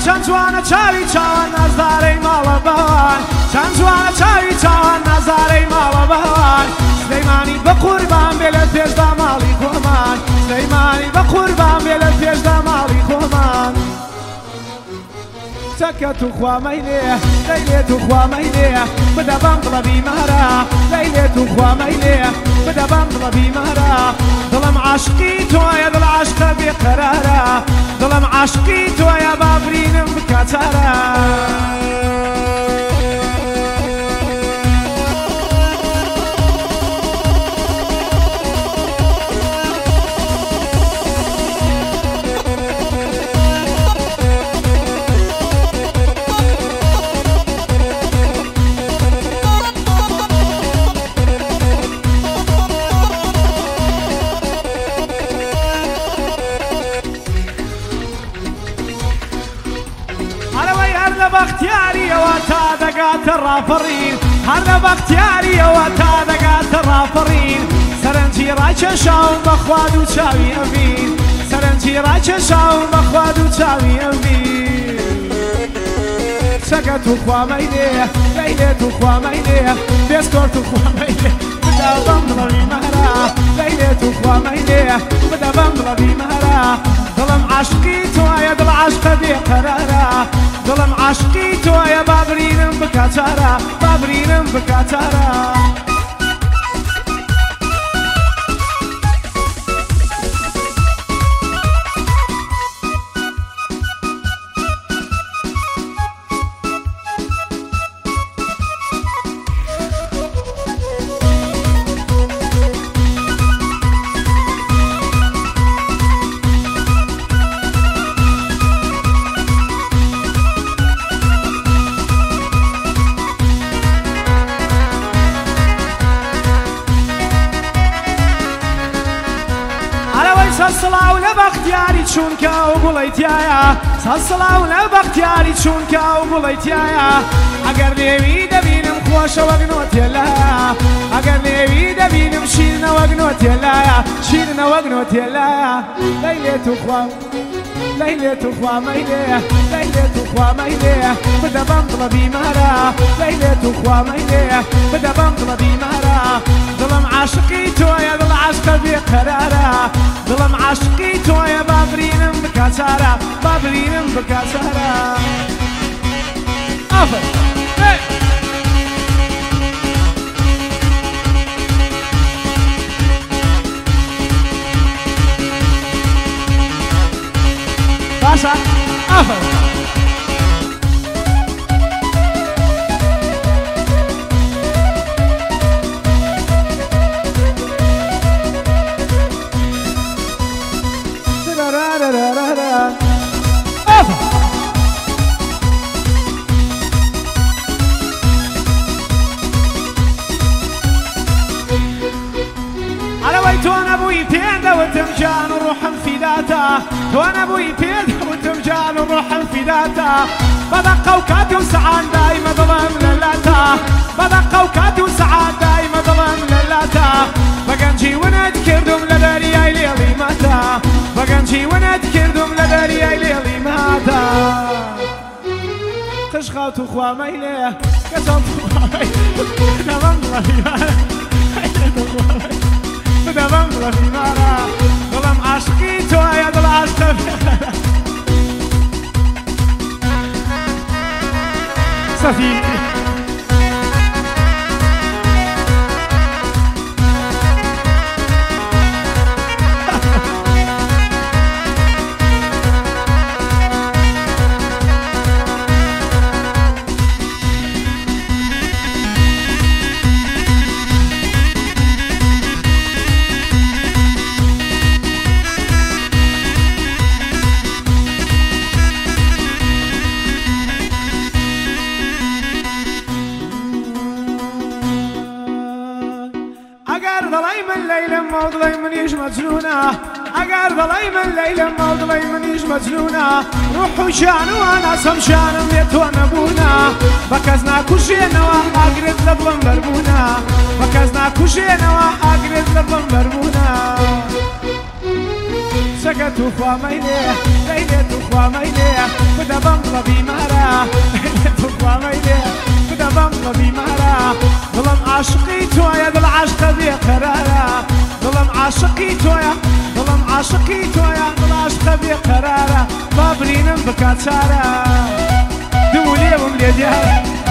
چەند جوانە چاوی چاوان نازدارەی ماڵە بەوان چەند جوانە چاوی چاوان نازدارەی ماڵە بەوان سلەیمانی بە قوربان بێ لە پێشدا ماڵی خۆمان سلەیمانی بە قوربان بێ لە پێشدا ماڵی خۆمان چەکە تو خوامەیلێ لەیلێت و خوامەیلێ بدە بەم دڵە بیمارە لەیلێت و خوامەیلێ بدە بەم دڵە بیمارە دڵم عاشقی تۆیە دڵ عاشقە بێقەرارە دڵم عاشقی تۆیە بابرینم بکە چارە بەختیاریەوە تا دەگاتە ڕاپەڕین هەر لە بەختیاریەوە تا دەگاتە ڕاپەڕین سەرنجی ڕاکێشاوم بە خواد و چاوی ئەبین سەرنجی ڕاکێشاوم بە خواد و چاوی ئەبین چەکە تو خوامەیلێ لەیلێت و خوامەیلێ بێسکۆرت و خوامەیلێ بدە بەم دڵە بیمارە لەیلێت و خوامەیلێ بدە بەم دڵە بیمارە دڵم عاشقی تۆیە دڵ عاشقە بێقەرارە دڵم عاشقی تۆیە بابرینم بکە چارە بابرینم بکە چارە سەسڵاو لە بەختیاری چونکە و گوڵەیتیایە سەسڵاو لە بەختیاری چونکە و گوڵەیتیایە ئەگەر لێوی دەبینم خۆشە وەک نۆتێلایە ئەگەر لێوی دەبینم شیرنە وەک نۆتێلایە شیرنە وەک نۆتێلایە لەیلێت و خوام لەیلێت و خوامەیلێ لەیلێت و خوامەیلێ بدە بەم دڵە بیمارە لەیلێت و خوامەیلێ بدە بەم دڵە بیمارە دڵم عاشقی تۆیە دڵ عاشقە بێقەرارە دڵم عاشقی تۆیە بابرینم بکە چارە بابرینم بکە چارە ئافر باشە ئافر وتم جان وروحم فداتا وانا ابوي بيد وتم جان وروحم فداتا بدقة وكاتي وسعاد دايما ظلم للاتا بدقة وكاتي وسعاد دايما ظلم للاتا بقنجي ونذكردم لداري اي ليلي ماتا بقنجي ونذكردم لداري اي ليلي ماتا قشخات وخواميلي كسبت خواميلي نظام بدە بەم دڵە بیمارە دڵم عاشقی تۆیە دڵ عاشقە سەفی موضلي منيش مجنونة أقار ضلي من ليلة موضلي منيش مجنونة روحوا شانوا أنا سمشان ميتونا بونا بكزنا كوشينا وأقرد لبلن بربونا بكزنا كوشينا وأقرد لبلن بربونا لقت وخوا ميليه ليلة وخوا ميليه بدا بمضى بمارا ليلة وخوا ميليه بدا بمضى بمارا ظلم عاشقي تويا دل عاشق بقرارا ظلم عاشقي تويا ظلم عاشقي تويا دل عاشق بقرارا بابرينم بكاتشارا دولي بملي ديارا